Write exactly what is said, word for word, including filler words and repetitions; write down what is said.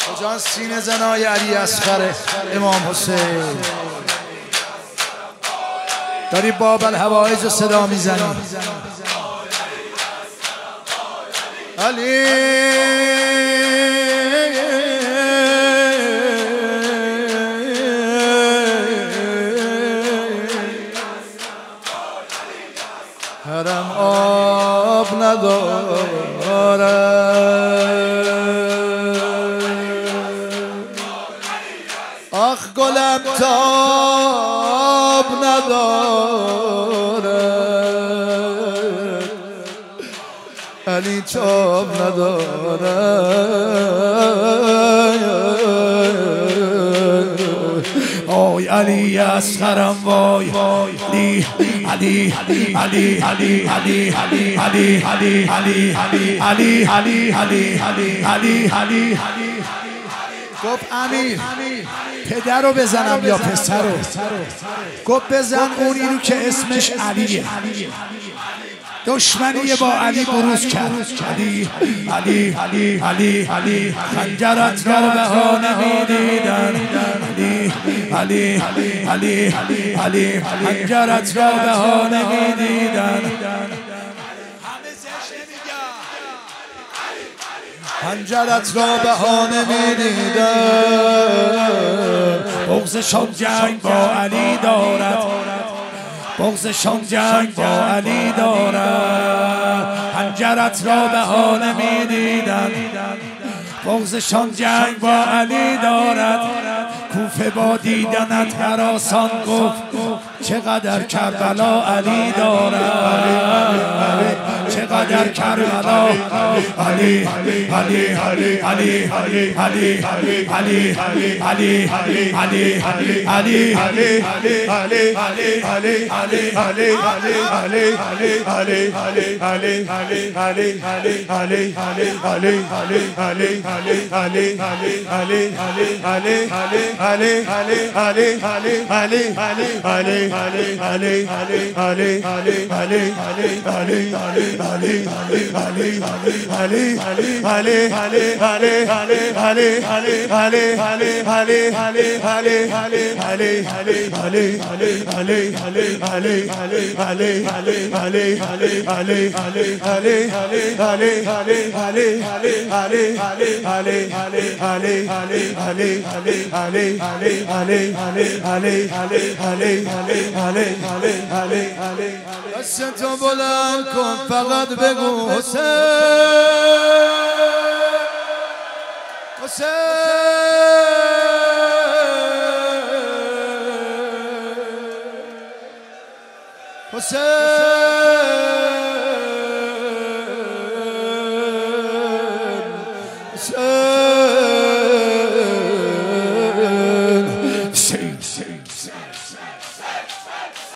جان سینه زنای علی اصغر امام حسین داری باب الهوایج رو صدا میزنی علی حرم آب نداره آخ گلم تاب نداره علی تاب نداره آی علی اصغرم وای علی علی علی علی علی علی علی علی علی علی علی علی علی علی علی گفت امیر پدر رو بزنم یا پسر رو؟ گفت بزن اونی رو که اسمش علیه. دشمنی با علی بروز کرد. علی علی علی علی علی خنجرت را بهانه میدیدن. علی علی علی علی علی خنجرت را بهانه میدیدن. خنجرت را بهانه میدیدن. بغضشان جنگ با علی دارد. بغضشان جنگ با علی دارد. خنجرت را بهانه میدیدن. بغضشان جنگ با علی دارد. کوفه با دیدنت هراسان گفت چقدر کربلا علی دارد. چقدر کربلا علی علی علی علی علی علی علی علی علی علی علی دستتو بلند کن فقط بگو حسین حسین حسین